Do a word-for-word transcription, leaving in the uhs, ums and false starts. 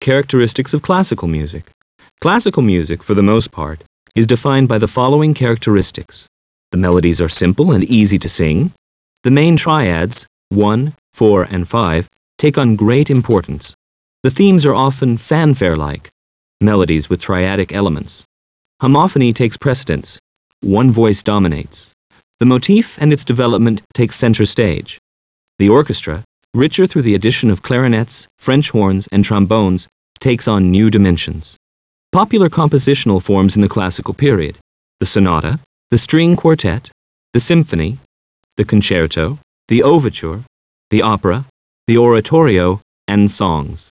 Characteristics of classical music. Classical music, for the most part, is defined by the following characteristics. The melodies are simple and easy to sing. The main triads, one, four, and five, take on great importance. The themes are often fanfare-like, melodies with triadic elements. Homophony takes precedence. One voice dominates. The motif and its development take center stage. The orchestra, richer through the addition of clarinets, French horns, and trombones, takes on new dimensions. Popular compositional forms in the classical period: the sonata, the string quartet, the symphony, the concerto, the overture, the opera, the oratorio, and songs.